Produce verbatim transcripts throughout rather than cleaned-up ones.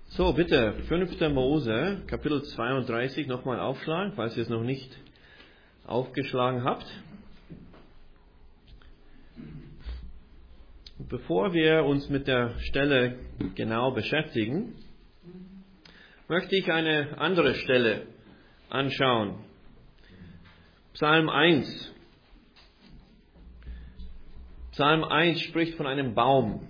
So, bitte, fünfter Mose, Kapitel zweiunddreißig, nochmal aufschlagen, falls ihr es noch nicht aufgeschlagen habt. Bevor wir uns mit der Stelle genau beschäftigen, möchte ich eine andere Stelle anschauen. Psalm eins. Psalm eins spricht von einem Baum.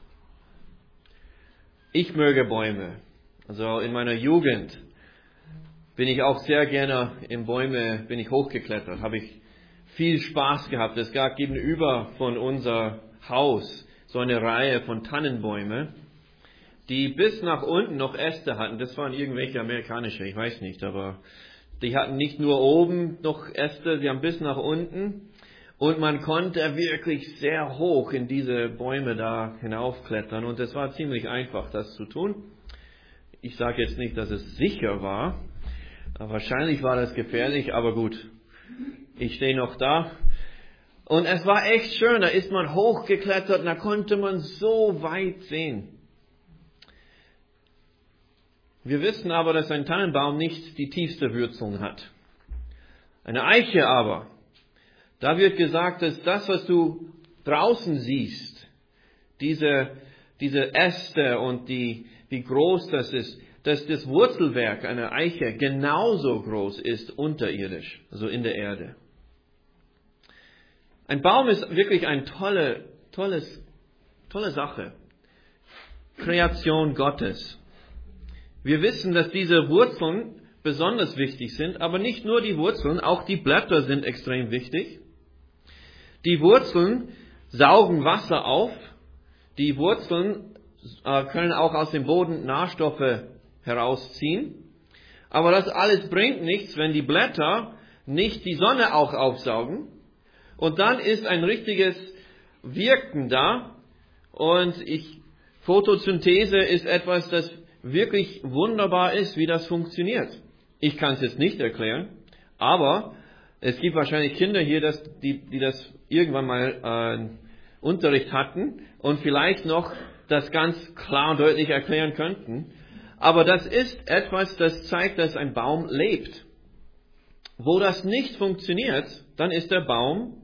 Ich möge Bäume. Also in meiner Jugend bin ich auch sehr gerne in Bäume, bin ich hochgeklettert, habe ich viel Spaß gehabt. Es gab gegenüber von unser Haus so eine Reihe von Tannenbäume, die bis nach unten noch Äste hatten. Das waren irgendwelche amerikanische, ich weiß nicht, aber die hatten nicht nur oben noch Äste, sie haben bis nach unten. Und man konnte wirklich sehr hoch in diese Bäume da hinaufklettern. Und es war ziemlich einfach, das zu tun. Ich sage jetzt nicht, dass es sicher war. Wahrscheinlich war das gefährlich, aber gut. Ich stehe noch da. Und es war echt schön. Da ist man hochgeklettert und da konnte man so weit sehen. Wir wissen aber, dass ein Tannenbaum nicht die tiefste Wurzeln hat. Eine Eiche aber. Da wird gesagt, dass das, was du draußen siehst, diese, diese Äste und die, wie groß das ist, dass das Wurzelwerk einer Eiche genauso groß ist unterirdisch, also in der Erde. Ein Baum ist wirklich eine tolle, tolles, tolle Sache. Kreation Gottes. Wir wissen, dass diese Wurzeln besonders wichtig sind, aber nicht nur die Wurzeln, auch die Blätter sind extrem wichtig. Die Wurzeln saugen Wasser auf. Die Wurzeln äh, können auch aus dem Boden Nährstoffe herausziehen. Aber das alles bringt nichts, wenn die Blätter nicht die Sonne auch aufsaugen. Und dann ist ein richtiges Wirken da. Und ich, Photosynthese ist etwas, das wirklich wunderbar ist, wie das funktioniert. Ich kann es jetzt nicht erklären, aber es gibt wahrscheinlich Kinder hier, das, die, die das irgendwann mal äh, Unterricht hatten und vielleicht noch das ganz klar und deutlich erklären könnten. Aber das ist etwas, das zeigt, dass ein Baum lebt. Wo das nicht funktioniert, dann ist der Baum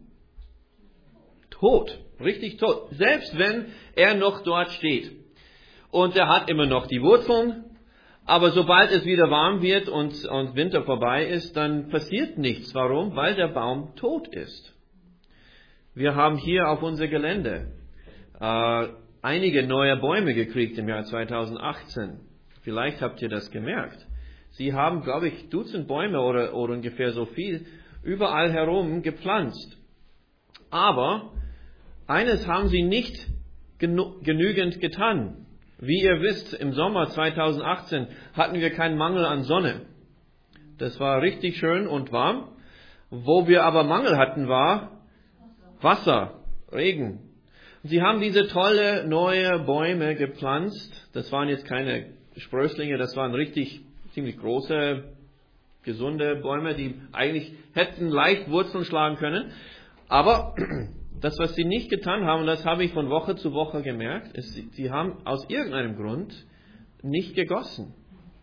tot, richtig tot. Selbst wenn er noch dort steht. Und er hat immer noch die Wurzeln. Aber sobald es wieder warm wird und, und Winter vorbei ist, dann passiert nichts. Warum? Weil der Baum tot ist. Wir haben hier auf unser Gelände äh, einige neue Bäume gekriegt im Jahr zweitausendachtzehn. Vielleicht habt ihr das gemerkt. Sie haben, glaube ich, Dutzend Bäume oder, oder ungefähr so viel überall herum gepflanzt. Aber eines haben sie nicht genu- genügend getan. Wie ihr wisst, im Sommer zweitausendachtzehn hatten wir keinen Mangel an Sonne. Das war richtig schön und warm. Wo wir aber Mangel hatten, war Wasser, Regen. Sie haben diese tolle neue Bäume gepflanzt. Das waren jetzt keine Sprösslinge, das waren richtig ziemlich große, gesunde Bäume, die eigentlich hätten leicht Wurzeln schlagen können. Aber das, was sie nicht getan haben, das habe ich von Woche zu Woche gemerkt, ist, sie haben aus irgendeinem Grund nicht gegossen.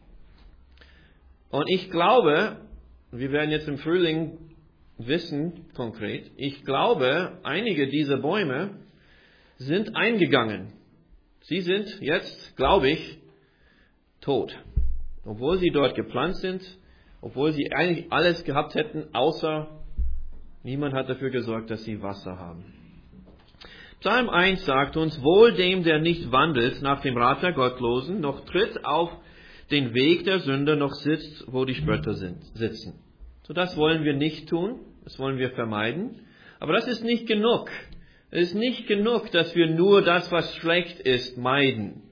Und ich glaube, wir werden jetzt im Frühling wissen, konkret, ich glaube, einige dieser Bäume sind eingegangen. Sie sind jetzt, glaube ich, tot. Obwohl sie dort gepflanzt sind, obwohl sie eigentlich alles gehabt hätten, außer niemand hat dafür gesorgt, dass sie Wasser haben. Psalm eins sagt uns, wohl dem, der nicht wandelt nach dem Rat der Gottlosen, noch tritt auf den Weg der Sünder, noch sitzt, wo die Spötter sind, sitzen. So, das wollen wir nicht tun, das wollen wir vermeiden. Aber das ist nicht genug. Es ist nicht genug, dass wir nur das, was schlecht ist, meiden.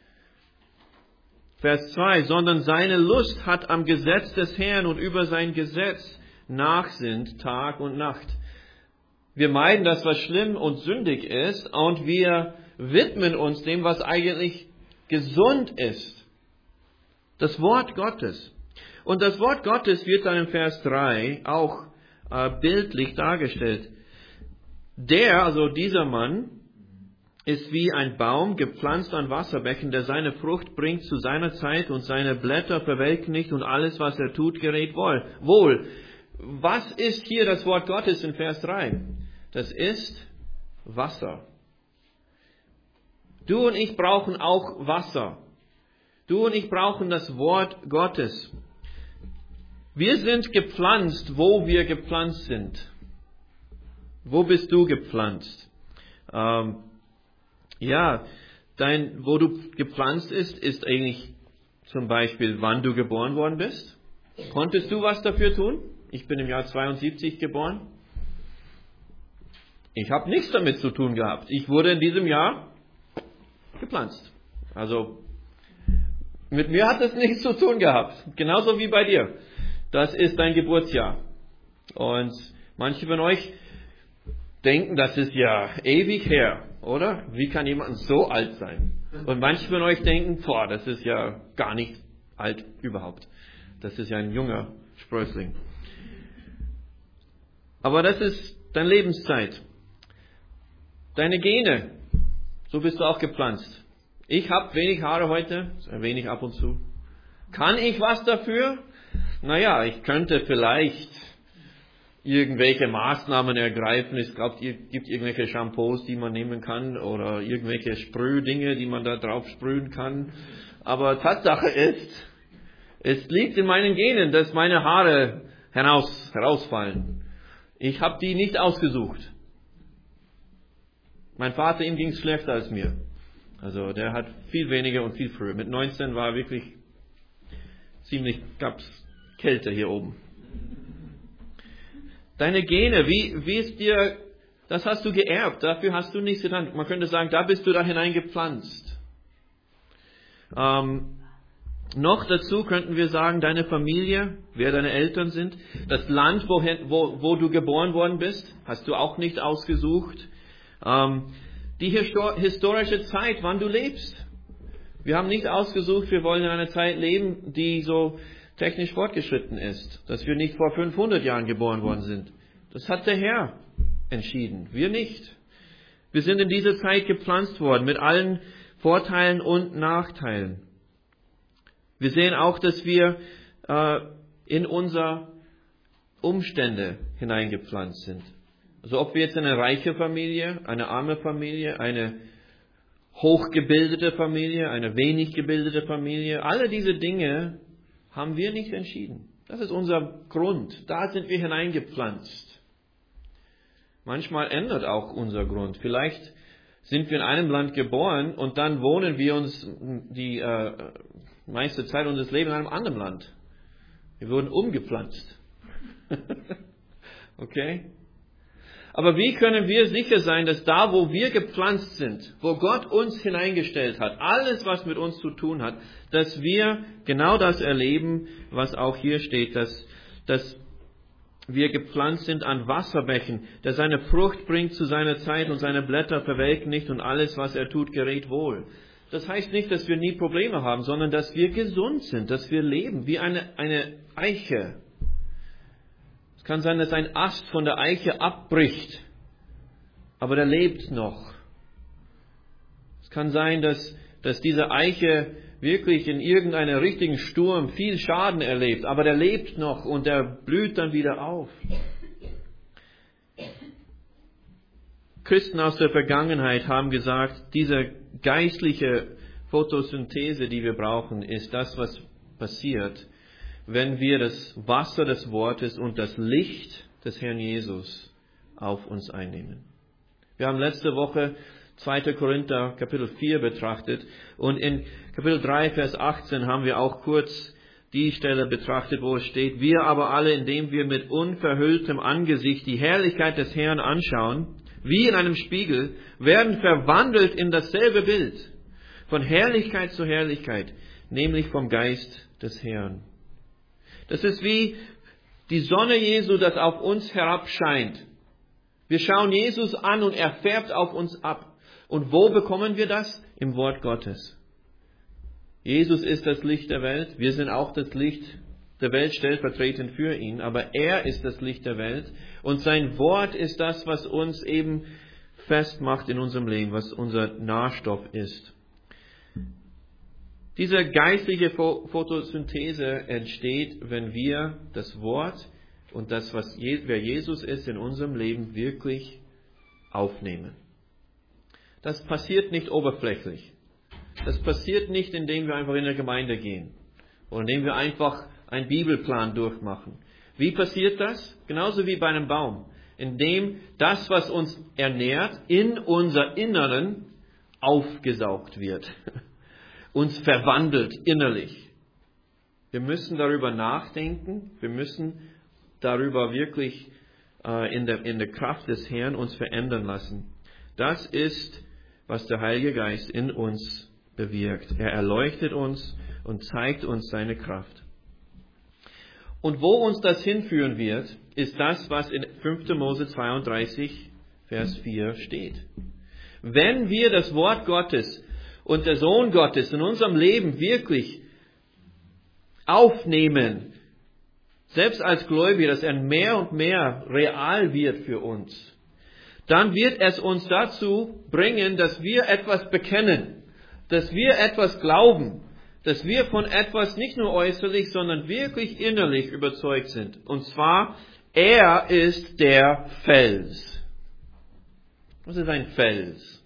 Vers zwei, sondern seine Lust hat am Gesetz des Herrn und über sein Gesetz nachsinnt Tag und Nacht. Wir meiden das, was schlimm und sündig ist, und wir widmen uns dem, was eigentlich gesund ist. Das Wort Gottes. Und das Wort Gottes wird dann in Vers drei auch äh, bildlich dargestellt. Der, also dieser Mann, ist wie ein Baum, gepflanzt an Wasserbecken, der seine Frucht bringt zu seiner Zeit und seine Blätter verwelken nicht und alles, was er tut, gerät wohl. Wohl. Was ist hier das Wort Gottes in Vers drei? Das ist Wasser. Du und ich brauchen auch Wasser. Du und ich brauchen das Wort Gottes. Wir sind gepflanzt, wo wir gepflanzt sind. Wo bist du gepflanzt? Ähm, ja, dein, wo du gepflanzt ist, ist eigentlich zum Beispiel, wann du geboren worden bist. Konntest du was dafür tun? Ich bin im Jahr zweiundsiebzig geboren. Ich habe nichts damit zu tun gehabt. Ich wurde in diesem Jahr gepflanzt. Also mit mir hat es nichts zu tun gehabt. Genauso wie bei dir. Das ist dein Geburtsjahr. Und manche von euch denken, das ist ja ewig her, oder? Wie kann jemand so alt sein? Und manche von euch denken, boah, das ist ja gar nicht alt überhaupt. Das ist ja ein junger Sprössling. Aber das ist deine Lebenszeit. Deine Gene, so bist du auch gepflanzt. Ich habe wenig Haare heute, sehr wenig ab und zu. Kann ich was dafür? Naja, ich könnte vielleicht irgendwelche Maßnahmen ergreifen. Es gibt irgendwelche Shampoos, die man nehmen kann oder irgendwelche Sprühdinge, die man da drauf sprühen kann. Aber Tatsache ist, es liegt in meinen Genen, dass meine Haare heraus, herausfallen. Ich habe die nicht ausgesucht. Mein Vater, ihm ging es schlechter als mir. Also der hat viel weniger und viel früher. Mit neunzehn war wirklich ziemlich, gab's Kälte hier oben. Deine Gene, wie, wie ist dir, das hast du geerbt, dafür hast du nichts getan. Man könnte sagen, da bist du da hineingepflanzt. Ähm, noch dazu könnten wir sagen, deine Familie, wer deine Eltern sind, das Land, wohin, wo, wo du geboren worden bist, hast du auch nicht ausgesucht. Ähm, die histor- historische Zeit, wann du lebst. Wir haben nicht ausgesucht, wir wollen in einer Zeit leben, die so technisch fortgeschritten ist, dass wir nicht vor fünfhundert Jahren geboren worden sind. Das hat der Herr entschieden, wir nicht. Wir sind in dieser Zeit gepflanzt worden, mit allen Vorteilen und Nachteilen. Wir sehen auch, dass wir äh, in unsere Umstände hineingepflanzt sind. Also ob wir jetzt eine reiche Familie, eine arme Familie, eine hochgebildete Familie, eine wenig gebildete Familie, alle diese Dinge haben wir nicht entschieden. Das ist unser Grund. Da sind wir hineingepflanzt. Manchmal ändert auch unser Grund. Vielleicht sind wir in einem Land geboren und dann wohnen wir uns die äh, meiste Zeit unseres Lebens in einem anderen Land. Wir wurden umgepflanzt. Okay? Aber wie können wir sicher sein, dass da, wo wir gepflanzt sind, wo Gott uns hineingestellt hat, alles, was mit uns zu tun hat, dass wir genau das erleben, was auch hier steht, dass, dass wir gepflanzt sind an Wasserbächen, der seine Frucht bringt zu seiner Zeit und seine Blätter verwelken nicht und alles, was er tut, gerät wohl. Das heißt nicht, dass wir nie Probleme haben, sondern dass wir gesund sind, dass wir leben wie eine, eine Eiche. Es kann sein, dass ein Ast von der Eiche abbricht, aber der lebt noch. Es kann sein, dass, dass diese Eiche wirklich in irgendeinem richtigen Sturm viel Schaden erlebt, aber der lebt noch und der blüht dann wieder auf. Christen aus der Vergangenheit haben gesagt, diese geistliche Photosynthese, die wir brauchen, ist das, was passiert, wenn wir das Wasser des Wortes und das Licht des Herrn Jesus auf uns einnehmen. Wir haben letzte Woche zweiter Korinther Kapitel vier betrachtet und in Kapitel drei, Vers achtzehn haben wir auch kurz die Stelle betrachtet, wo es steht, wir aber alle, indem wir mit unverhülltem Angesicht die Herrlichkeit des Herrn anschauen, wie in einem Spiegel, werden verwandelt in dasselbe Bild, von Herrlichkeit zu Herrlichkeit, nämlich vom Geist des Herrn. Das ist wie die Sonne Jesu, das auf uns herabscheint. Wir schauen Jesus an und er färbt auf uns ab. Und wo bekommen wir das? Im Wort Gottes. Jesus ist das Licht der Welt. Wir sind auch das Licht der Welt stellvertretend für ihn. Aber er ist das Licht der Welt. Und sein Wort ist das, was uns eben festmacht in unserem Leben, was unser Nährstoff ist. Diese geistliche Photosynthese entsteht, wenn wir das Wort und das, was wer Jesus ist, in unserem Leben wirklich aufnehmen. Das passiert nicht oberflächlich. Das passiert nicht, indem wir einfach in der Gemeinde gehen oder indem wir einfach einen Bibelplan durchmachen. Wie passiert das? Genauso wie bei einem Baum. Indem das, was uns ernährt, in unser Inneren aufgesaugt wird. Uns verwandelt innerlich. Wir müssen darüber nachdenken. Wir müssen darüber wirklich äh, in, der, in der Kraft des Herrn uns verändern lassen. Das ist, was der Heilige Geist in uns bewirkt. Er erleuchtet uns und zeigt uns seine Kraft. Und wo uns das hinführen wird, ist das, was in fünfter Mose zweiunddreißig, Vers vier steht. Wenn wir das Wort Gottes und der Sohn Gottes in unserem Leben wirklich aufnehmen, selbst als Gläubige, dass er mehr und mehr real wird für uns, dann wird es uns dazu bringen, dass wir etwas bekennen, dass wir etwas glauben, dass wir von etwas nicht nur äußerlich, sondern wirklich innerlich überzeugt sind. Und zwar, er ist der Fels. Was ist ein Fels?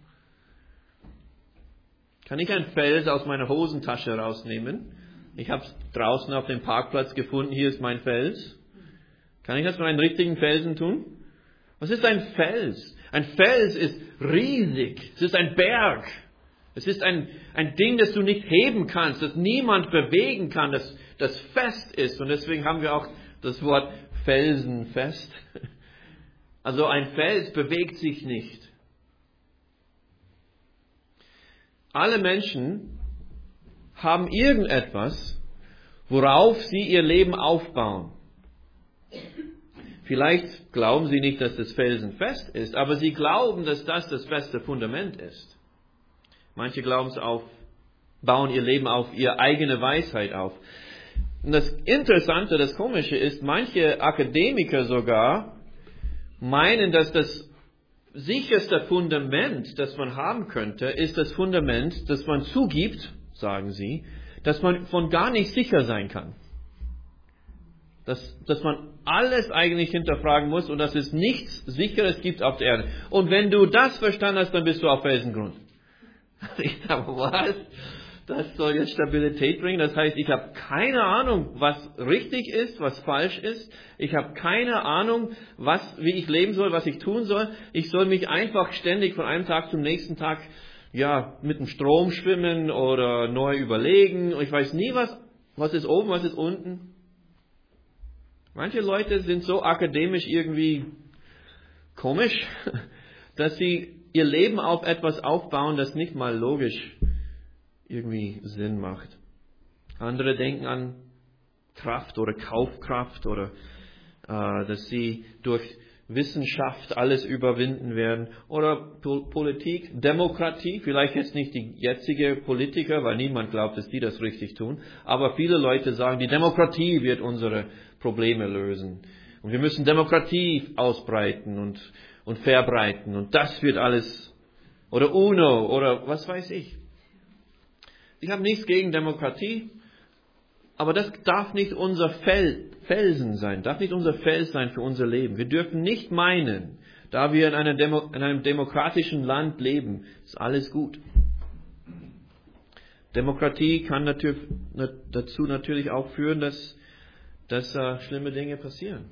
Kann ich einen Fels aus meiner Hosentasche rausnehmen? Ich habe es draußen auf dem Parkplatz gefunden, hier ist mein Fels. Kann ich das mit einem richtigen Felsen tun? Was ist ein Fels? Ein Fels ist riesig. Es ist ein Berg. Es ist ein, ein Ding, das du nicht heben kannst, das niemand bewegen kann, das, das fest ist. Und deswegen haben wir auch das Wort felsenfest. Also ein Fels bewegt sich nicht. Alle Menschen haben irgendetwas, worauf sie ihr Leben aufbauen. Vielleicht glauben sie nicht, dass das felsenfest ist, aber sie glauben, dass das das feste Fundament ist. Manche glauben es auf, bauen ihr Leben auf ihre eigene Weisheit auf. Und das Interessante, das Komische ist, manche Akademiker sogar meinen, dass das sicherste Fundament, das man haben könnte, ist das Fundament, das man zugibt, sagen sie, dass man von gar nicht sicher sein kann. Dass, dass man alles eigentlich hinterfragen muss und dass es nichts Sicheres gibt auf der Erde. Und wenn du das verstanden hast, dann bist du auf Felsengrund. Ich dachte, was? Das soll jetzt Stabilität bringen. Das heißt, ich habe keine Ahnung, was richtig ist, was falsch ist. Ich habe keine Ahnung, was, wie ich leben soll, was ich tun soll. Ich soll mich einfach ständig von einem Tag zum nächsten Tag ja mit dem Strom schwimmen oder neu überlegen. Ich weiß nie, was, was ist oben, was ist unten. Manche Leute sind so akademisch irgendwie komisch, dass sie ihr Leben auf etwas aufbauen, das nicht mal logisch irgendwie Sinn macht. Andere denken an Kraft oder Kaufkraft oder äh, dass sie durch Wissenschaft alles überwinden werden. Oder po- Politik, Demokratie, vielleicht jetzt nicht die jetzige Politiker, weil niemand glaubt, dass die das richtig tun. Aber viele Leute sagen, die Demokratie wird unsere Probleme lösen. Und wir müssen Demokratie ausbreiten und und verbreiten. Und das wird alles, oder UNO, oder was weiß ich. Ich habe nichts gegen Demokratie, aber das darf nicht unser Fel- Felsen sein, darf nicht unser Fels sein für unser Leben. Wir dürfen nicht meinen, da wir in, einer Demo- in einem demokratischen Land leben, ist alles gut. Demokratie kann natürlich, dazu natürlich auch führen, dass, dass uh, schlimme Dinge passieren.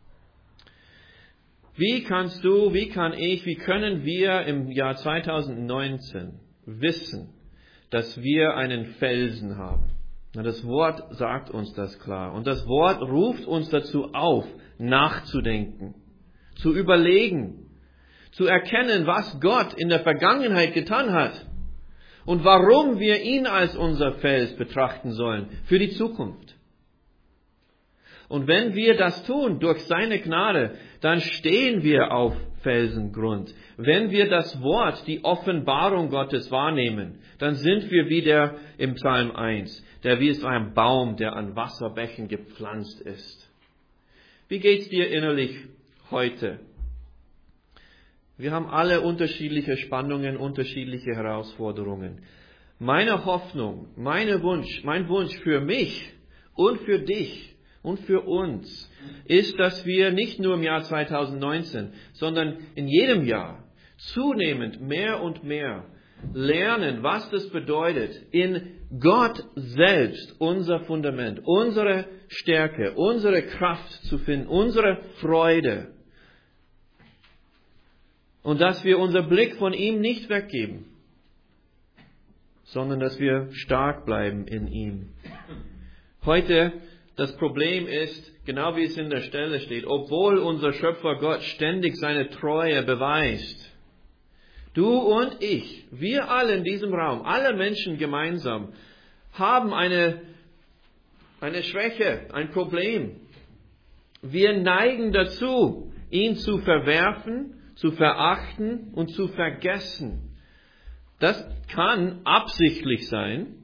Wie kannst du, wie kann ich, wie können wir im Jahr zweitausendneunzehn wissen, dass wir einen Felsen haben? Na, das Wort sagt uns das klar. Und das Wort ruft uns dazu auf, nachzudenken, zu überlegen, zu erkennen, was Gott in der Vergangenheit getan hat und warum wir ihn als unser Fels betrachten sollen für die Zukunft. Und wenn wir das tun, durch seine Gnade, dann stehen wir auf Felsengrund. Wenn wir das Wort, die Offenbarung Gottes wahrnehmen, dann sind wir wie der im Psalm eins, der wie so ein Baum, der an Wasserbächen gepflanzt ist. Wie geht's dir innerlich heute? Wir haben alle unterschiedliche Spannungen, unterschiedliche Herausforderungen. Meine Hoffnung, meine Wunsch, mein Wunsch für mich und für dich und für uns ist, dass wir nicht nur im Jahr zweitausendneunzehn, sondern in jedem Jahr zunehmend mehr und mehr lernen, was das bedeutet, in Gott selbst unser Fundament, unsere Stärke, unsere Kraft zu finden, unsere Freude. Und dass wir unser Blick von ihm nicht weggeben, sondern dass wir stark bleiben in ihm. Heute, das Problem ist, genau wie es in der Stelle steht, obwohl unser Schöpfer Gott ständig seine Treue beweist, du und ich, wir alle in diesem Raum, alle Menschen gemeinsam, haben eine, eine Schwäche, ein Problem. Wir neigen dazu, ihn zu verwerfen, zu verachten und zu vergessen. Das kann absichtlich sein,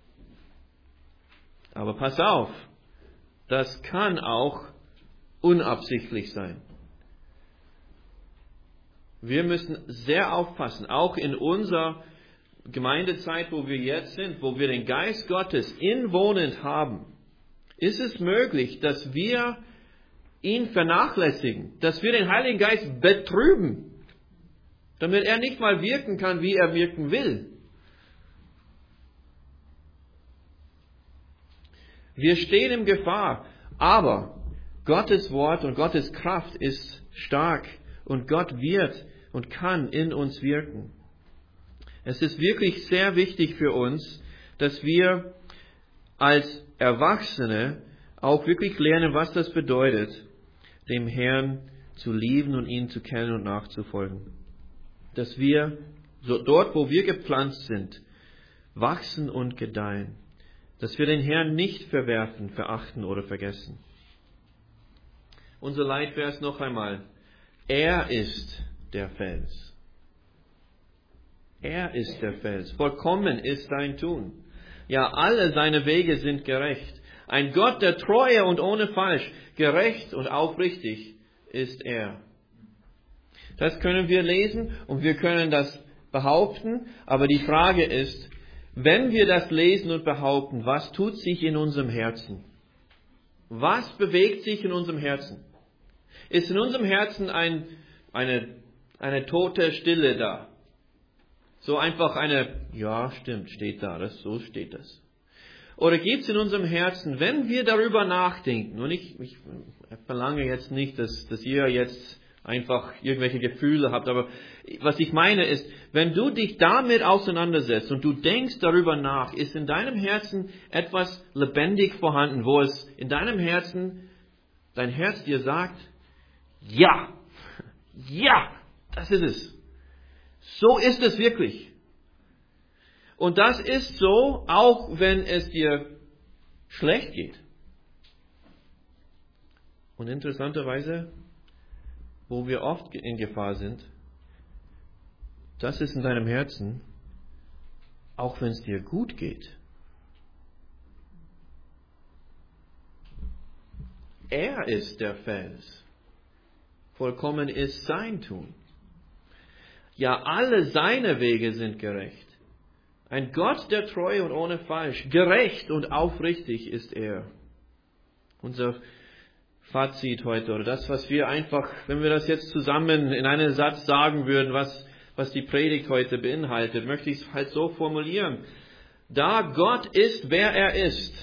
aber pass auf, das kann auch unabsichtlich sein. Wir müssen sehr aufpassen, auch in unserer Gemeindezeit, wo wir jetzt sind, wo wir den Geist Gottes inwohnend haben, ist es möglich, dass wir ihn vernachlässigen, dass wir den Heiligen Geist betrüben, damit er nicht mal wirken kann, wie er wirken will. Wir stehen in Gefahr, aber Gottes Wort und Gottes Kraft ist stark und Gott wird und kann in uns wirken. Es ist wirklich sehr wichtig für uns, dass wir als Erwachsene auch wirklich lernen, was das bedeutet, dem Herrn zu lieben und ihn zu kennen und nachzufolgen. Dass wir so dort, wo wir gepflanzt sind, wachsen und gedeihen. Dass wir den Herrn nicht verwerfen, verachten oder vergessen. Unser Leitvers noch einmal. Er ist der Fels. Er ist der Fels. Vollkommen ist sein Tun. Ja, alle seine Wege sind gerecht. Ein Gott der Treue und ohne Falsch, gerecht und aufrichtig ist er. Das können wir lesen und wir können das behaupten, aber die Frage ist, wenn wir das lesen und behaupten, was tut sich in unserem Herzen? Was bewegt sich in unserem Herzen? Ist in unserem Herzen ein, eine, eine tote Stille da? So einfach eine, ja, stimmt, steht da, das, so steht das. Oder gibt es in unserem Herzen, wenn wir darüber nachdenken, und ich, ich verlange jetzt nicht, dass, dass ihr jetzt einfach irgendwelche Gefühle habt, aber was ich meine ist, wenn du dich damit auseinandersetzt und du denkst darüber nach, ist in deinem Herzen etwas lebendig vorhanden, wo es in deinem Herzen, dein Herz dir sagt, ja, ja, das ist es. So ist es wirklich. Und das ist so, auch wenn es dir schlecht geht. Und interessanterweise, wo wir oft in Gefahr sind, das ist in deinem Herzen, auch wenn es dir gut geht. Er ist der Fels. Vollkommen ist sein Tun. Ja, alle seine Wege sind gerecht. Ein Gott der Treue und ohne Falsch. Gerecht und aufrichtig ist er. Unser Fazit heute, oder das, was wir einfach, wenn wir das jetzt zusammen in einen Satz sagen würden, was, was die Predigt heute beinhaltet, möchte ich es halt so formulieren. Da Gott ist, wer er ist,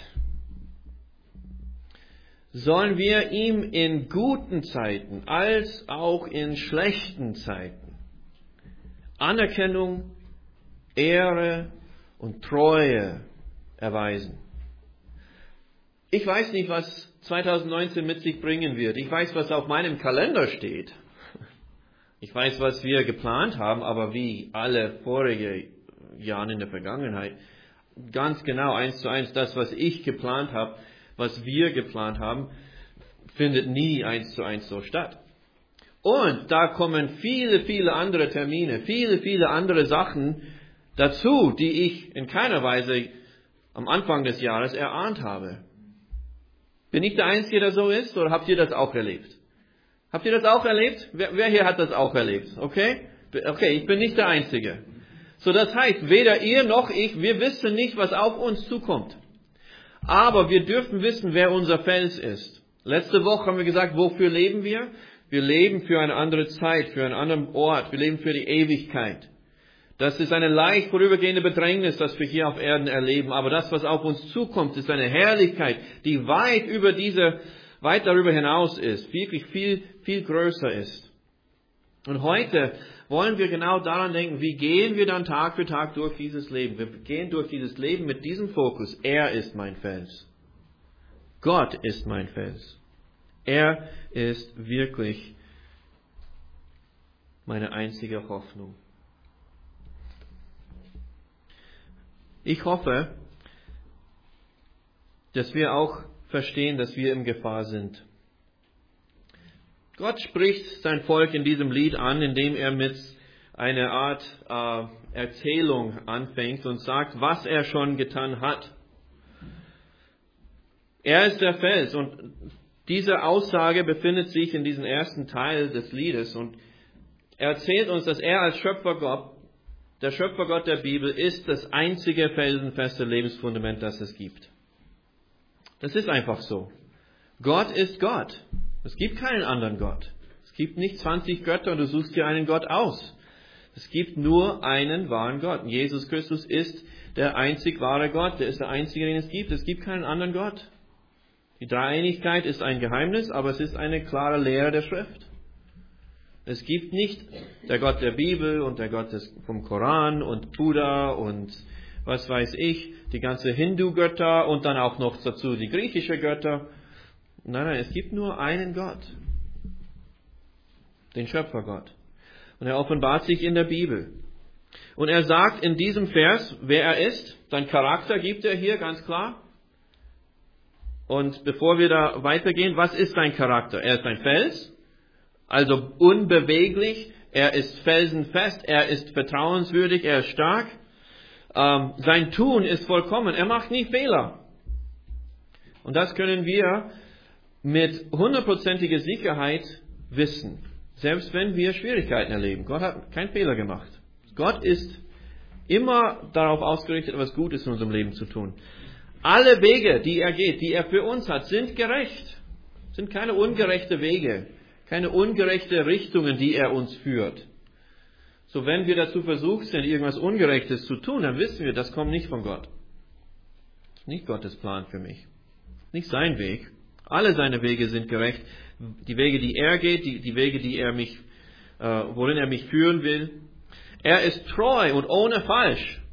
sollen wir ihm in guten Zeiten als auch in schlechten Zeiten Anerkennung, Ehre und Treue erweisen. Ich weiß nicht, was zweitausendneunzehn mit sich bringen wird. Ich weiß, was auf meinem Kalender steht. Ich weiß, was wir geplant haben, aber wie alle vorigen Jahre in der Vergangenheit, ganz genau eins zu eins das, was ich geplant habe, was wir geplant haben, findet nie eins zu eins so statt. Und da kommen viele, viele andere Termine, viele, viele andere Sachen dazu, die ich in keiner Weise am Anfang des Jahres erahnt habe. Bin ich der Einzige, der so ist, oder habt ihr das auch erlebt? Habt ihr das auch erlebt? Wer, wer hier hat das auch erlebt? Okay? Okay, ich bin nicht der Einzige. So, das heißt, weder ihr noch ich, wir wissen nicht, was auf uns zukommt. Aber wir dürfen wissen, wer unser Fels ist. Letzte Woche haben wir gesagt, wofür leben wir? Wir leben für eine andere Zeit, für einen anderen Ort. Wir leben für die Ewigkeit. Das ist eine leicht vorübergehende Bedrängnis, das wir hier auf Erden erleben. Aber das, was auf uns zukommt, ist eine Herrlichkeit, die weit über diese, weit darüber hinaus ist, wirklich viel, viel größer ist. Und heute wollen wir genau daran denken, wie gehen wir dann Tag für Tag durch dieses Leben? Wir gehen durch dieses Leben mit diesem Fokus. Er ist mein Fels. Gott ist mein Fels. Er ist wirklich meine einzige Hoffnung. Ich hoffe, dass wir auch verstehen, dass wir in Gefahr sind. Gott spricht sein Volk in diesem Lied an, indem er mit einer Art äh, Erzählung anfängt und sagt, was er schon getan hat. Er ist der Fels und diese Aussage befindet sich in diesem ersten Teil des Liedes und er erzählt uns, dass er als Schöpfergott, der Schöpfergott der Bibel, ist das einzige felsenfeste Lebensfundament, das es gibt. Das ist einfach so. Gott ist Gott. Es gibt keinen anderen Gott. Es gibt nicht zwanzig Götter und du suchst dir einen Gott aus. Es gibt nur einen wahren Gott. Jesus Christus ist der einzig wahre Gott. Der ist der einzige, den es gibt. Es gibt keinen anderen Gott. Die Dreieinigkeit ist ein Geheimnis, aber es ist eine klare Lehre der Schrift. Es gibt nicht der Gott der Bibel und der Gott des, vom Koran und Buddha und was weiß ich, die ganze Hindu-Götter und dann auch noch dazu die griechische Götter. Nein, nein, es gibt nur einen Gott. Den Schöpfergott. Und er offenbart sich in der Bibel. Und er sagt in diesem Vers, wer er ist. Sein Charakter gibt er hier ganz klar. Und bevor wir da weitergehen, was ist sein Charakter? Er ist ein Fels, also unbeweglich. Er ist felsenfest, er ist vertrauenswürdig, er ist stark. Ähm, sein Tun ist vollkommen, er macht nie Fehler. Und das können wir mit hundertprozentiger Sicherheit wissen. Selbst wenn wir Schwierigkeiten erleben. Gott hat keinen Fehler gemacht. Gott ist immer darauf ausgerichtet, etwas Gutes in unserem Leben zu tun. Alle Wege, die er geht, die er für uns hat, sind gerecht. Sind keine ungerechte Wege. Keine ungerechte Richtungen, die er uns führt. So, wenn wir dazu versucht sind, irgendwas Ungerechtes zu tun, dann wissen wir, das kommt nicht von Gott. Nicht Gottes Plan für mich. Nicht sein Weg. Alle seine Wege sind gerecht. Die Wege, die er geht, die, die Wege, die er mich, äh, worin er mich führen will. Er ist treu und ohne falsch.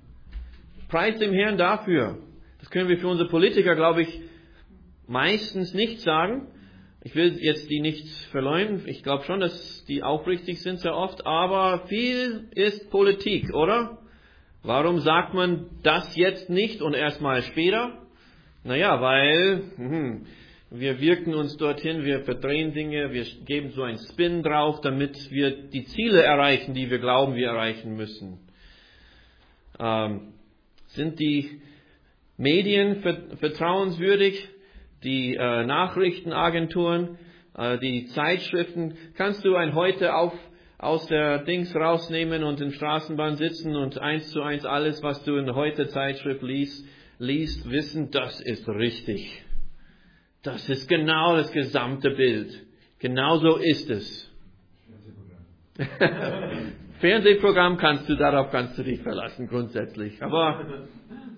Preis dem Herrn dafür. Das können wir für unsere Politiker, glaube ich, meistens nicht sagen. Ich will jetzt die nicht verleugnen. Ich glaube schon, dass die aufrichtig sind sehr oft. Aber viel ist Politik, oder? Warum sagt man das jetzt nicht und erst mal später? Naja, weil hm, wir wirken uns dorthin, wir verdrehen Dinge, wir geben so einen Spin drauf, damit wir die Ziele erreichen, die wir glauben, wir erreichen müssen. Ähm, sind die Medien vertrauenswürdig? Die äh, Nachrichtenagenturen, äh, die Zeitschriften? Kannst du ein Heute auf, aus der Dings rausnehmen und in Straßenbahn sitzen und eins zu eins alles, was du in der Heute-Zeitschrift liest, liest, wissen, das ist richtig. Das ist genau das gesamte Bild. Genau so ist es. Fernsehprogramm. Fernsehprogramm kannst du, darauf kannst du dich verlassen, grundsätzlich. Aber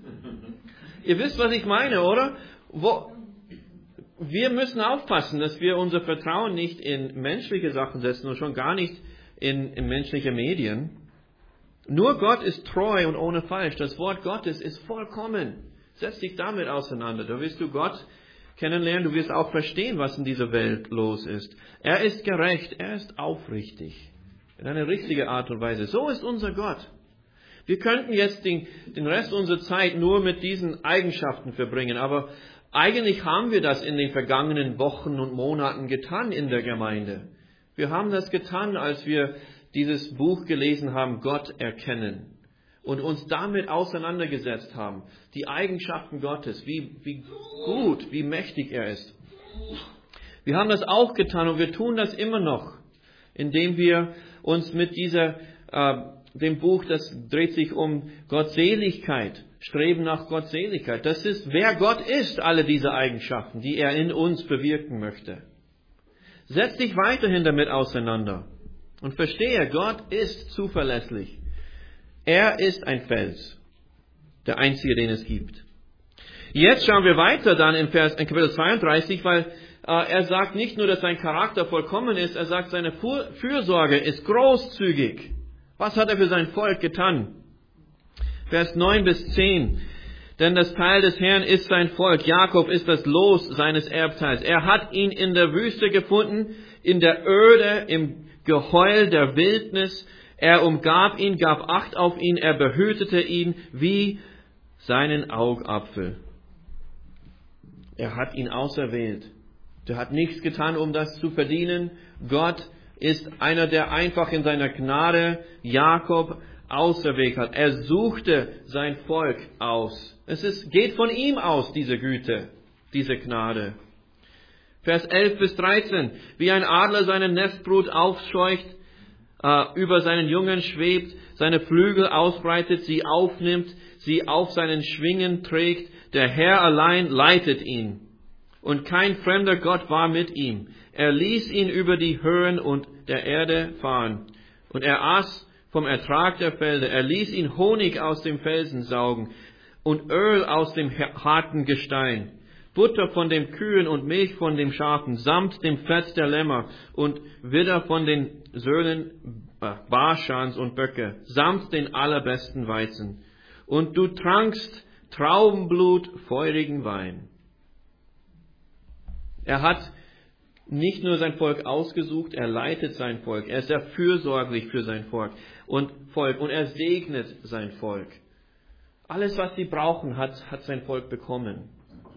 ihr wisst, was ich meine, oder? Wo, wir müssen aufpassen, dass wir unser Vertrauen nicht in menschliche Sachen setzen und schon gar nicht in, in menschliche Medien. Nur Gott ist treu und ohne falsch. Das Wort Gottes ist vollkommen. Setz dich damit auseinander. Da wirst du Gott kennenlernen. Du wirst auch verstehen, was in dieser Welt los ist. Er ist gerecht. Er ist aufrichtig. In einer richtigen Art und Weise. So ist unser Gott. Wir könnten jetzt den, den Rest unserer Zeit nur mit diesen Eigenschaften verbringen. Aber eigentlich haben wir das in den vergangenen Wochen und Monaten getan in der Gemeinde. Wir haben das getan, als wir dieses Buch gelesen haben, Gott erkennen. Und uns damit auseinandergesetzt haben. Die Eigenschaften Gottes, wie, wie gut, wie mächtig er ist. Wir haben das auch getan und wir tun das immer noch, indem wir uns mit dieser, äh, dem Buch, das dreht sich um Gottseligkeit, Streben nach Gottseligkeit. Das ist, wer Gott ist, alle diese Eigenschaften, die er in uns bewirken möchte. Setz dich weiterhin damit auseinander und verstehe, Gott ist zuverlässig. Er ist ein Fels, der einzige, den es gibt. Jetzt schauen wir weiter dann in, Vers, in Kapitel zweiunddreißig, weil äh, er sagt nicht nur, dass sein Charakter vollkommen ist, er sagt, seine Fürsorge ist großzügig. Was hat er für sein Volk getan? Vers neun bis zehn. Denn das Teil des Herrn ist sein Volk. Jakob ist das Los seines Erbteils. Er hat ihn in der Wüste gefunden, in der Öde, im Geheul der Wildnis. Er umgab ihn, gab Acht auf ihn, er behütete ihn wie seinen Augapfel. Er hat ihn auserwählt. Er hat nichts getan, um das zu verdienen. Gott ist einer, der einfach in seiner Gnade Jakob auserwählt hat. Er suchte sein Volk aus. Es ist, geht von ihm aus, diese Güte, diese Gnade. Vers elf bis dreizehn. Wie ein Adler seine Nestbrut aufscheucht, äh, über seinen Jungen schwebt, seine Flügel ausbreitet, sie aufnimmt, sie auf seinen Schwingen trägt. Der Herr allein leitet ihn. Und kein fremder Gott war mit ihm. Er ließ ihn über die Höhen und der Erde fahren. Und er aß vom Ertrag der Felder. Er ließ ihn Honig aus dem Felsen saugen und Öl aus dem harten Gestein. Butter von den Kühen und Milch von den Schafen, samt dem Fett der Lämmer und Widder von den Söhnen Baschans und Böcke, samt den allerbesten Weizen. Und du trankst Traubenblut, feurigen Wein. Er hat nicht nur sein Volk ausgesucht, er leitet sein Volk. Er ist sehr fürsorglich für sein Volk und Volk und er segnet sein Volk. Alles, was sie brauchen, hat, hat sein Volk bekommen.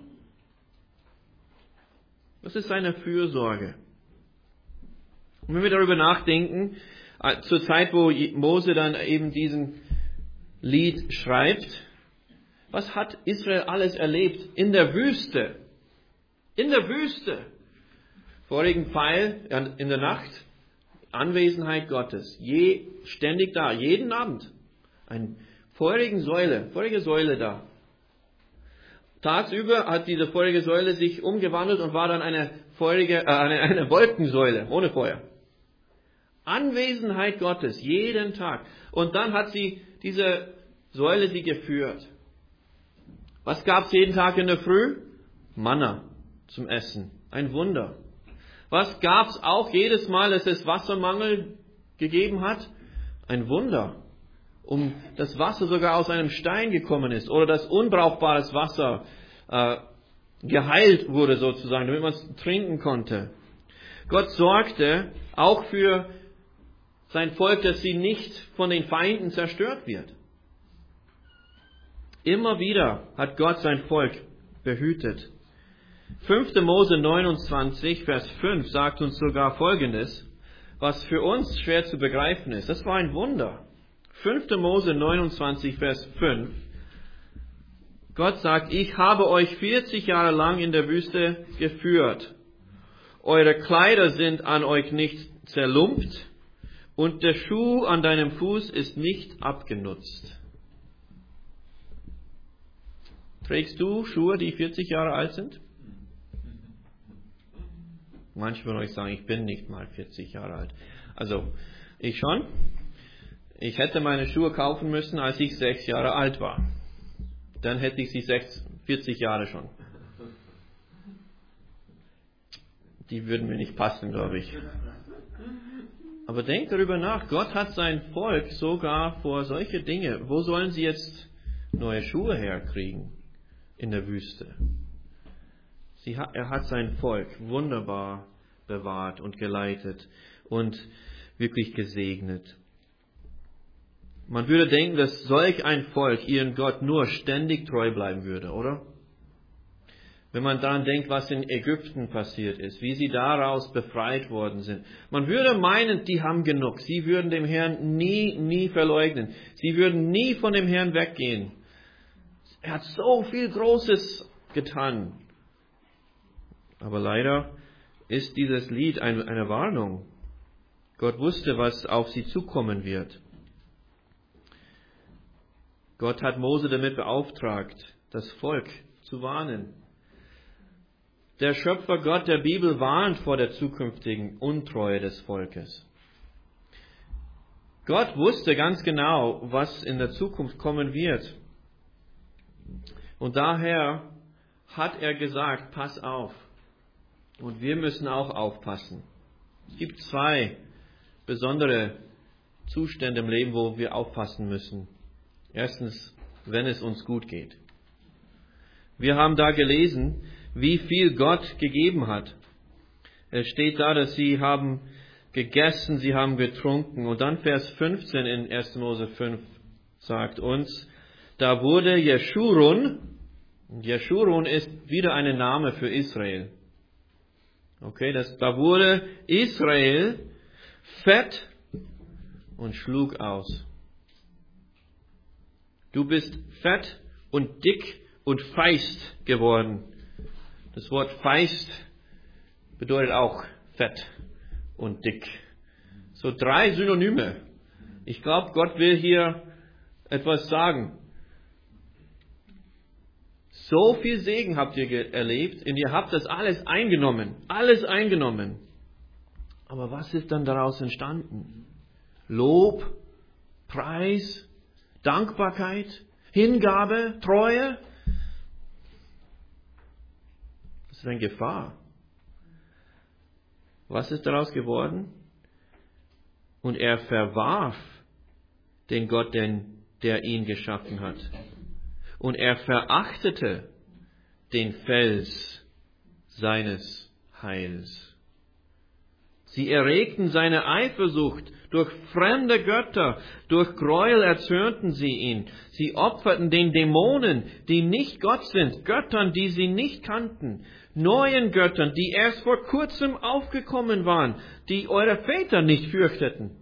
Das ist seine Fürsorge. Und wenn wir darüber nachdenken, zur Zeit, wo Mose dann eben diesen Lied schreibt, was hat Israel alles erlebt in der Wüste? In der Wüste. Vorigen Pfeil in der Nacht, Anwesenheit Gottes, je, ständig da, jeden Abend. Eine feurige Säule, feurige Säule da. Tagsüber hat diese feurige Säule sich umgewandelt und war dann eine feurige, äh, eine, eine Wolkensäule ohne Feuer. Anwesenheit Gottes, jeden Tag. Und dann hat sie diese Säule sie geführt. Was gab es jeden Tag in der Früh? Manna zum Essen. Ein Wunder. Was gab es auch jedes Mal, dass es Wassermangel gegeben hat? Ein Wunder. Um das Wasser sogar aus einem Stein gekommen ist oder dass unbrauchbares Wasser äh, geheilt wurde sozusagen, damit man es trinken konnte. Gott sorgte auch für sein Volk, dass sie nicht von den Feinden zerstört wird. Immer wieder hat Gott sein Volk behütet. fünfter Mose neunundzwanzig, Vers fünf sagt uns sogar Folgendes, was für uns schwer zu begreifen ist. Das war ein Wunder. fünfter Mose neunundzwanzig, Vers fünf. Gott sagt, ich habe euch vierzig Jahre lang in der Wüste geführt. Eure Kleider sind an euch nicht zerlumpt und der Schuh an deinem Fuß ist nicht abgenutzt. Trägst du Schuhe, die vierzig Jahre alt sind? Manche von euch sagen, ich bin nicht mal vierzig Jahre alt. Also, ich schon. Ich hätte meine Schuhe kaufen müssen, als ich sechs Jahre alt war. Dann hätte ich sie sechs, vierzig Jahre schon. Die würden mir nicht passen, glaube ich. Aber denkt darüber nach. Gott hat sein Volk sogar vor solche Dinge. Wo sollen sie jetzt neue Schuhe herkriegen? In der Wüste. Sie hat, er hat sein Volk wunderbar bewahrt und geleitet und wirklich gesegnet. Man würde denken, dass solch ein Volk ihren Gott nur ständig treu bleiben würde, oder? Wenn man daran denkt, was in Ägypten passiert ist, wie sie daraus befreit worden sind. Man würde meinen, die haben genug. Sie würden dem Herrn nie, nie verleugnen. Sie würden nie von dem Herrn weggehen. Er hat so viel Großes getan. Aber leider ist dieses Lied eine, eine Warnung. Gott wusste, was auf sie zukommen wird. Gott hat Mose damit beauftragt, das Volk zu warnen. Der Schöpfer Gott der Bibel warnt vor der zukünftigen Untreue des Volkes. Gott wusste ganz genau, was in der Zukunft kommen wird. Und daher hat er gesagt, pass auf. Und wir müssen auch aufpassen. Es gibt zwei besondere Zustände im Leben, wo wir aufpassen müssen. Erstens, wenn es uns gut geht. Wir haben da gelesen, wie viel Gott gegeben hat. Es steht da, dass sie haben gegessen, sie haben getrunken. Und dann Vers fünfzehn in erster Mose fünf sagt uns, da wurde Jeschurun, Jeschurun ist wieder ein Name für Israel. Okay, das, da wurde Israel fett und schlug aus. Du bist fett und dick und feist geworden. Das Wort feist bedeutet auch fett und dick. So drei Synonyme. Ich glaube, Gott will hier etwas sagen. So viel Segen habt ihr erlebt und ihr habt das alles eingenommen. Alles eingenommen. Aber was ist dann daraus entstanden? Lob, Preis, Dankbarkeit, Hingabe, Treue. Das ist eine Gefahr. Was ist daraus geworden? Und er verwarf den Gott, den, der ihn geschaffen hat. Und er verachtete den Fels seines Heils. Sie erregten seine Eifersucht durch fremde Götter, durch Gräuel erzürnten sie ihn. Sie opferten den Dämonen, die nicht Gott sind, Göttern, die sie nicht kannten, neuen Göttern, die erst vor kurzem aufgekommen waren, die eure Väter nicht fürchteten.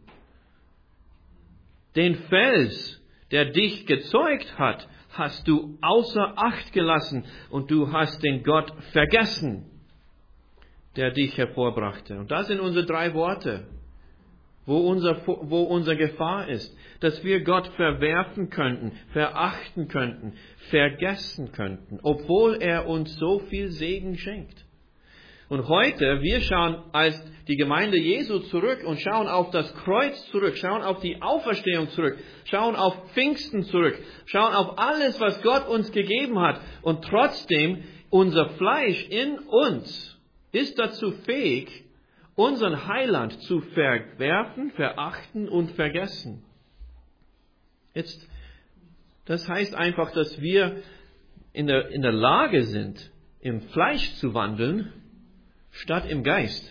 Den Fels, der dich gezeugt hat, hast du außer Acht gelassen und du hast den Gott vergessen, der dich hervorbrachte. Und das sind unsere drei Worte, wo unser, wo unsere Gefahr ist, dass wir Gott verwerfen könnten, verachten könnten, vergessen könnten, obwohl er uns so viel Segen schenkt. Und heute, wir schauen als die Gemeinde Jesu zurück und schauen auf das Kreuz zurück, schauen auf die Auferstehung zurück, schauen auf Pfingsten zurück, schauen auf alles, was Gott uns gegeben hat. Und trotzdem, unser Fleisch in uns ist dazu fähig, unseren Heiland zu verwerfen, verachten und vergessen. Jetzt, das heißt einfach, dass wir in der, in der Lage sind, im Fleisch zu wandeln, statt im Geist.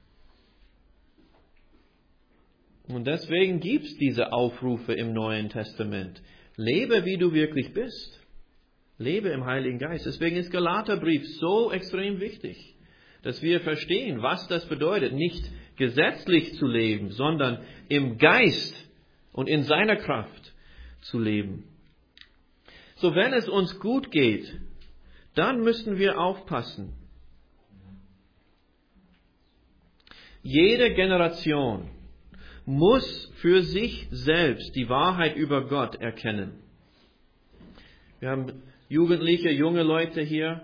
Und deswegen gibt es diese Aufrufe im Neuen Testament. Lebe, wie du wirklich bist. Lebe im Heiligen Geist. Deswegen ist Galaterbrief so extrem wichtig, dass wir verstehen, was das bedeutet, nicht gesetzlich zu leben, sondern im Geist und in seiner Kraft zu leben. So, wenn es uns gut geht, dann müssen wir aufpassen. Jede Generation muss für sich selbst die Wahrheit über Gott erkennen. Wir haben Jugendliche, junge Leute hier.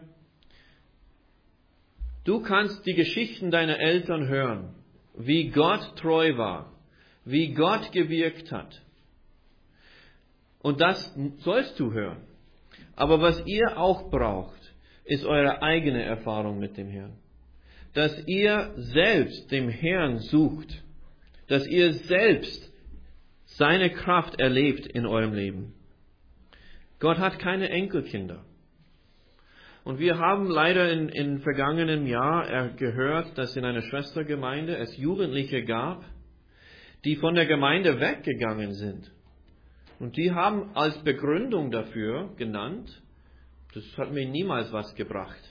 Du kannst die Geschichten deiner Eltern hören, wie Gott treu war, wie Gott gewirkt hat. Und das sollst du hören. Aber was ihr auch braucht, ist eure eigene Erfahrung mit dem Herrn. Dass ihr selbst dem Herrn sucht, dass ihr selbst seine Kraft erlebt in eurem Leben. Gott hat keine Enkelkinder. Und wir haben leider in, in vergangenem Jahr gehört, dass in einer Schwestergemeinde es Jugendliche gab, die von der Gemeinde weggegangen sind. Und die haben als Begründung dafür genannt, das hat mir niemals was gebracht.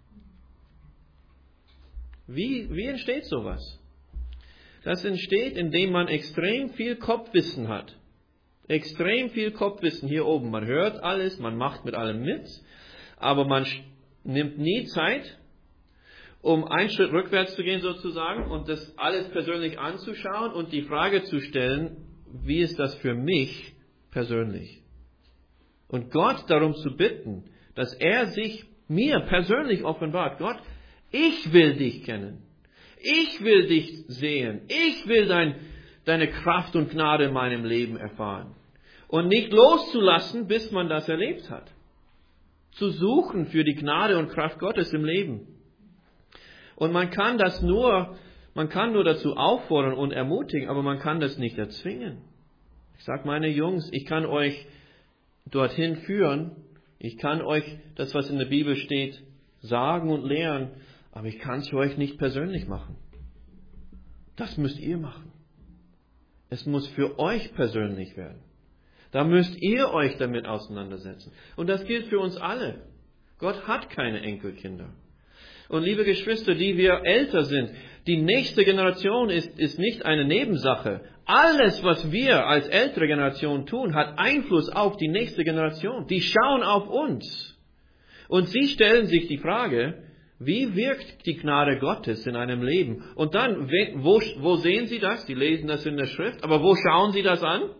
Wie, wie entsteht sowas? Das entsteht, indem man extrem viel Kopfwissen hat. Extrem viel Kopfwissen hier oben. Man hört alles, man macht mit allem mit, aber man nimmt nie Zeit, um einen Schritt rückwärts zu gehen sozusagen und das alles persönlich anzuschauen und die Frage zu stellen, wie ist das für mich persönlich? Und Gott darum zu bitten, dass er sich mir persönlich offenbart. Gott, ich will dich kennen. Ich will dich sehen. Ich will dein, deine Kraft und Gnade in meinem Leben erfahren. Und nicht loszulassen, bis man das erlebt hat. Zu suchen für die Gnade und Kraft Gottes im Leben. Und man kann das nur, man kann nur dazu auffordern und ermutigen, aber man kann das nicht erzwingen. Ich sage meine Jungs, ich kann euch dorthin führen, ich kann euch das, was in der Bibel steht, sagen und lehren, aber ich kann es für euch nicht persönlich machen. Das müsst ihr machen. Es muss für euch persönlich werden. Da müsst ihr euch damit auseinandersetzen. Und das gilt für uns alle. Gott hat keine Enkelkinder. Und liebe Geschwister, die wir älter sind, die nächste Generation ist, ist nicht eine Nebensache. Alles, was wir als ältere Generation tun, hat Einfluss auf die nächste Generation. Die schauen auf uns. Und sie stellen sich die Frage, wie wirkt die Gnade Gottes in einem Leben? Und dann, wo, wo sehen sie das? Die lesen das in der Schrift. Aber wo schauen sie das an?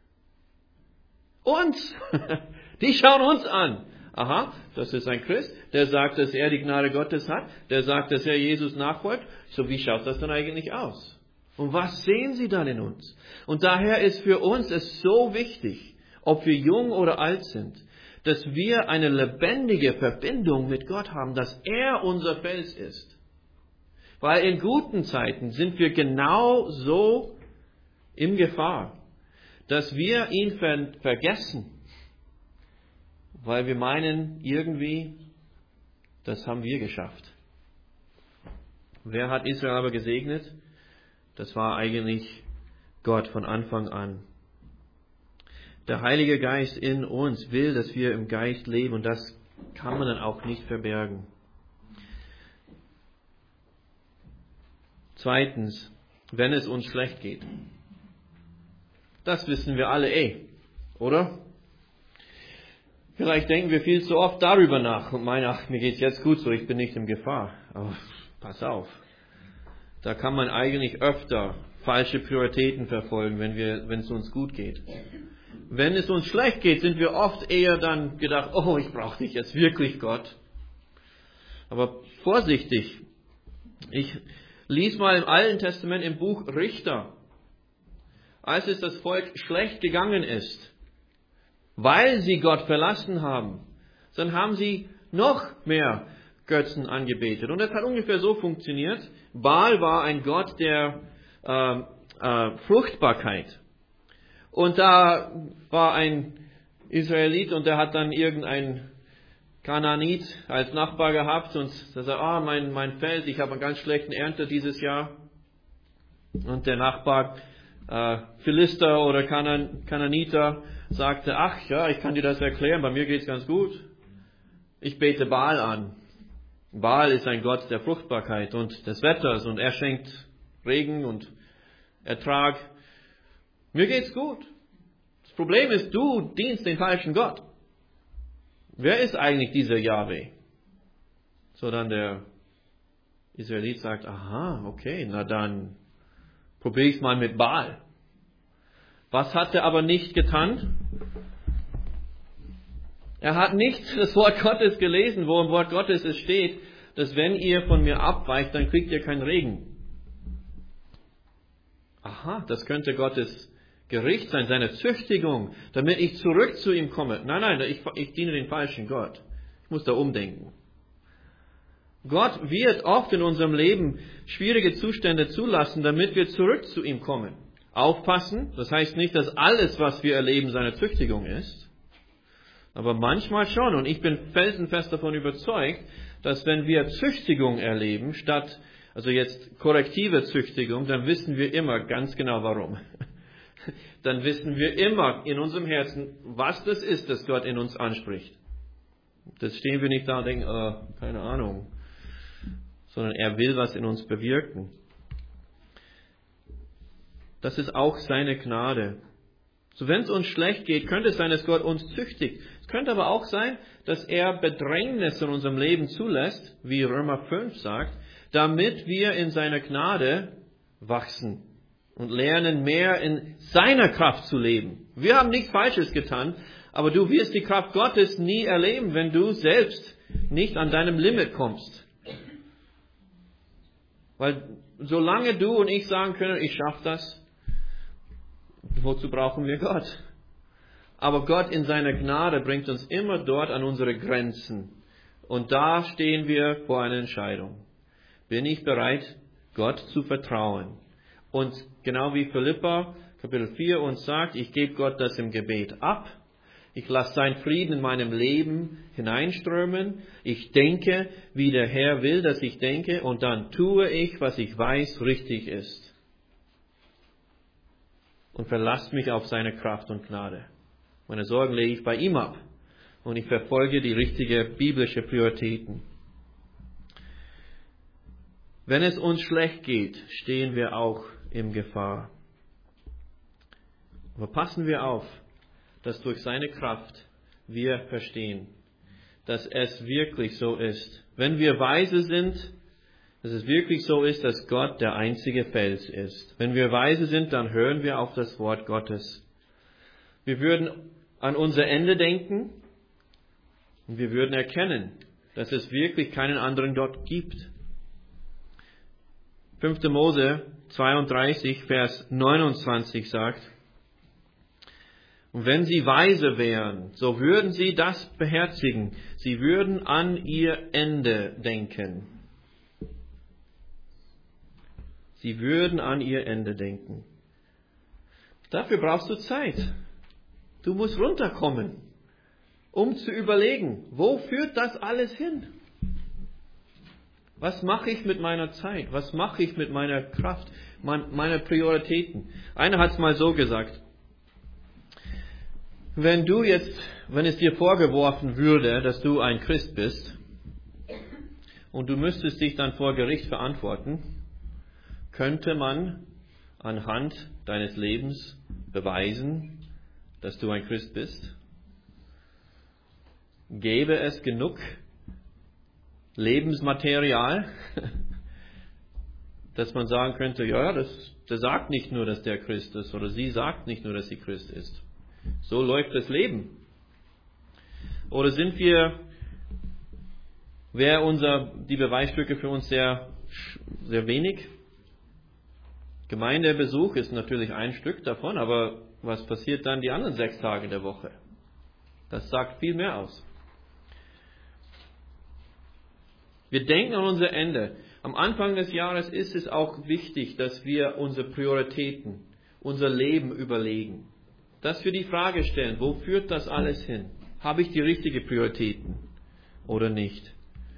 Uns. Die schauen uns an. Aha, das ist ein Christ, der sagt, dass er die Gnade Gottes hat, der sagt, dass er Jesus nachfolgt. So, wie schaut das dann eigentlich aus? Und was sehen sie dann in uns? Und daher ist für uns es so wichtig, ob wir jung oder alt sind, dass wir eine lebendige Verbindung mit Gott haben, dass er unser Fels ist. Weil in guten Zeiten sind wir genau so in Gefahr, dass wir ihn ver- vergessen. Weil wir meinen, irgendwie, das haben wir geschafft. Wer hat Israel aber gesegnet? Das war eigentlich Gott von Anfang an. Der Heilige Geist in uns will, dass wir im Geist leben und das kann man dann auch nicht verbergen. Zweitens, wenn es uns schlecht geht. Das wissen wir alle eh, oder? Vielleicht denken wir viel zu oft darüber nach und meinen, ach, mir geht's jetzt gut so, ich bin nicht in Gefahr. Aber pass auf, da kann man eigentlich öfter falsche Prioritäten verfolgen, wenn wir, wenn es uns gut geht. Wenn es uns schlecht geht, sind wir oft eher dann gedacht, oh, ich brauche dich jetzt wirklich, Gott. Aber vorsichtig, ich lies mal im Alten Testament im Buch Richter, als es das Volk schlecht gegangen ist, weil sie Gott verlassen haben, dann haben sie noch mehr Götzen angebetet. Und das hat ungefähr so funktioniert. Baal war ein Gott der äh, äh, Fruchtbarkeit. Und da war ein Israelit und der hat dann irgendein Kanaanit als Nachbar gehabt und der sagt, ah, mein, mein Feld, ich habe einen ganz schlechten Ernte dieses Jahr. Und der Nachbar, äh, Philister oder Kanan, Kanaaniter, sagte, ach ja, ich kann dir das erklären, bei mir geht's ganz gut. Ich bete Baal an. Baal ist ein Gott der Fruchtbarkeit und des Wetters und er schenkt Regen und Ertrag. Mir geht's gut. Das Problem ist, du dienst den falschen Gott. Wer ist eigentlich dieser Jahwe? So dann der Israelit sagt, aha, okay, na dann probiere ich es mal mit Baal. Was hat er aber nicht getan? Er hat nicht das Wort Gottes gelesen, wo im Wort Gottes es steht, dass wenn ihr von mir abweicht, dann kriegt ihr keinen Regen. Aha, das könnte Gottes Gericht sein, seine Züchtigung, damit ich zurück zu ihm komme. Nein, nein, ich, ich diene den falschen Gott. Ich muss da umdenken. Gott wird oft in unserem Leben schwierige Zustände zulassen, damit wir zurück zu ihm kommen. Aufpassen, das heißt nicht, dass alles, was wir erleben, seine Züchtigung ist. Aber manchmal schon. Und ich bin felsenfest davon überzeugt, dass wenn wir Züchtigung erleben, statt, also jetzt korrektive Züchtigung, dann wissen wir immer ganz genau warum. Dann wissen wir immer in unserem Herzen, was das ist, das Gott in uns anspricht. Das stehen wir nicht da und denken, äh, keine Ahnung. Sondern er will was in uns bewirken. Das ist auch seine Gnade. So, wenn es uns schlecht geht, könnte es sein, dass Gott uns züchtigt. Es könnte aber auch sein, dass er Bedrängnis in unserem Leben zulässt, wie Römer fünf sagt, damit wir in seiner Gnade wachsen und lernen, mehr in seiner Kraft zu leben. Wir haben nichts Falsches getan, aber du wirst die Kraft Gottes nie erleben, wenn du selbst nicht an deinem Limit kommst. Weil solange du und ich sagen können, ich schaffe das, wozu brauchen wir Gott? Aber Gott in seiner Gnade bringt uns immer dort an unsere Grenzen. Und da stehen wir vor einer Entscheidung. Bin ich bereit, Gott zu vertrauen? Und genau wie Philipper Kapitel vier uns sagt, ich gebe Gott das im Gebet ab. Ich lasse seinen Frieden in meinem Leben hineinströmen. Ich denke, wie der Herr will, dass ich denke. Und dann tue ich, was ich weiß, richtig ist. Und verlasse mich auf seine Kraft und Gnade. Meine Sorgen lege ich bei ihm ab. Und ich verfolge die richtige biblische Prioritäten. Wenn es uns schlecht geht, stehen wir auch in Gefahr. Aber passen wir auf, dass durch seine Kraft wir verstehen, dass es wirklich so ist. Wenn wir weise sind, dass es wirklich so ist, dass Gott der einzige Fels ist. Wenn wir weise sind, dann hören wir auf das Wort Gottes. Wir würden an unser Ende denken und wir würden erkennen, dass es wirklich keinen anderen Gott gibt. fünfter Mose zweiunddreißig, Vers neunundzwanzig sagt, und wenn sie weise wären, so würden sie das beherzigen. Sie würden an ihr Ende denken. Sie würden an ihr Ende denken. Dafür brauchst du Zeit. Du musst runterkommen, um zu überlegen, wo führt das alles hin? Was mache ich mit meiner Zeit? Was mache ich mit meiner Kraft, meiner Prioritäten? Einer hat es mal so gesagt. Wenn du jetzt, wenn es dir vorgeworfen würde, dass du ein Christ bist und du müsstest dich dann vor Gericht verantworten, könnte man anhand deines Lebens beweisen, dass du ein Christ bist? Gäbe es genug Lebensmaterial, dass man sagen könnte, ja, das, der sagt nicht nur, dass der Christ ist, oder sie sagt nicht nur, dass sie Christ ist. So läuft das Leben. Oder sind wir, wäre unser, die Beweisstücke für uns sehr, sehr wenig? Gemeindebesuch ist natürlich ein Stück davon, aber was passiert dann die anderen sechs Tage der Woche? Das sagt viel mehr aus. Wir denken an unser Ende. Am Anfang des Jahres ist es auch wichtig, dass wir unsere Prioritäten, unser Leben überlegen. Dass wir die Frage stellen, wo führt das alles hin? Habe ich die richtigen Prioritäten oder nicht?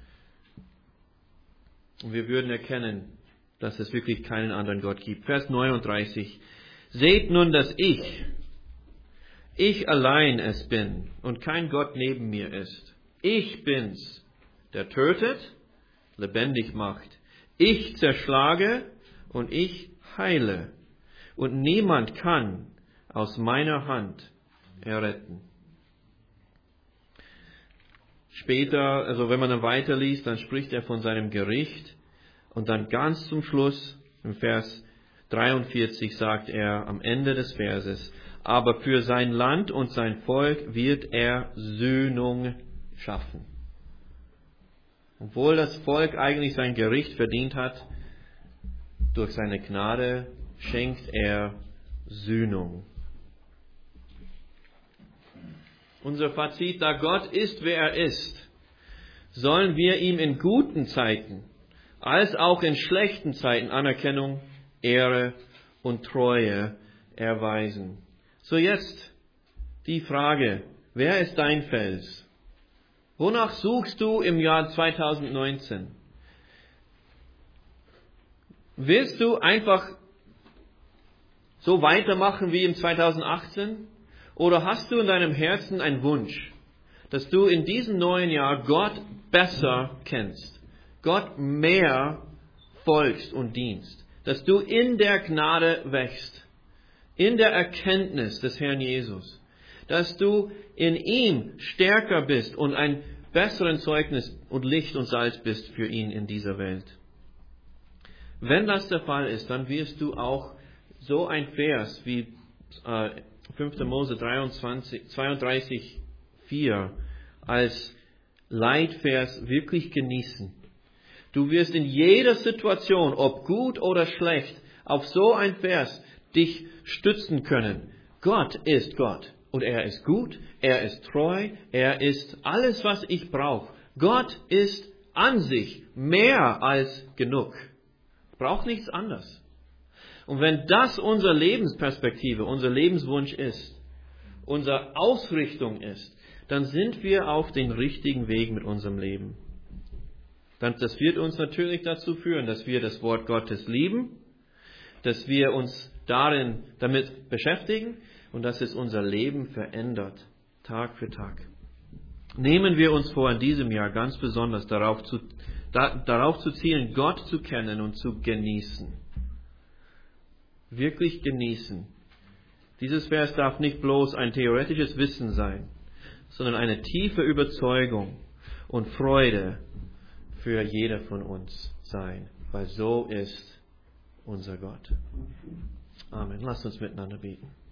Und wir würden erkennen, dass es wirklich keinen anderen Gott gibt. Vers neununddreißig. Seht nun, dass ich, ich allein es bin und kein Gott neben mir ist. Ich bin's, der tötet, lebendig macht. Ich zerschlage und ich heile. Und niemand kann aus meiner Hand erretten. Später, also wenn man dann weiterliest, dann spricht er von seinem Gericht. Und dann ganz zum Schluss, im Vers dreiundvierzig, sagt er am Ende des Verses, aber für sein Land und sein Volk wird er Söhnung schaffen. Obwohl das Volk eigentlich sein Gericht verdient hat, durch seine Gnade schenkt er Söhnung. Unser Fazit, da Gott ist, wer er ist, sollen wir ihm in guten Zeiten als auch in schlechten Zeiten Anerkennung, Ehre und Treue erweisen. So jetzt die Frage, wer ist dein Fels? Wonach suchst du im Jahr zweitausendneunzehn? Willst du einfach so weitermachen wie im zweitausendachtzehn? Oder hast du in deinem Herzen einen Wunsch, dass du in diesem neuen Jahr Gott besser kennst, Gott mehr folgst und dienst, dass du in der Gnade wächst, in der Erkenntnis des Herrn Jesus, dass du in ihm stärker bist und ein besseren Zeugnis und Licht und Salz bist für ihn in dieser Welt. Wenn das der Fall ist, dann wirst du auch so ein Vers wie äh, fünfter Mose dreiundzwanzig, zweiunddreißig, vier als Leitvers wirklich genießen. Du wirst in jeder Situation, ob gut oder schlecht, auf so ein Vers dich stützen können. Gott ist Gott und er ist gut, er ist treu, er ist alles, was ich brauche. Gott ist an sich mehr als genug. Braucht nichts anderes. Und wenn das unsere Lebensperspektive, unser Lebenswunsch ist, unsere Ausrichtung ist, dann sind wir auf den richtigen Weg mit unserem Leben. Dann, das wird uns natürlich dazu führen, dass wir das Wort Gottes lieben, dass wir uns darin damit beschäftigen und dass es unser Leben verändert, Tag für Tag. Nehmen wir uns vor, in diesem Jahr ganz besonders darauf zu, da, darauf zu zielen, Gott zu kennen und zu genießen. Wirklich genießen. Dieses Vers darf nicht bloß ein theoretisches Wissen sein, sondern eine tiefe Überzeugung und Freude für jeder von uns sein, weil so ist unser Gott. Amen. Lasst uns miteinander beten.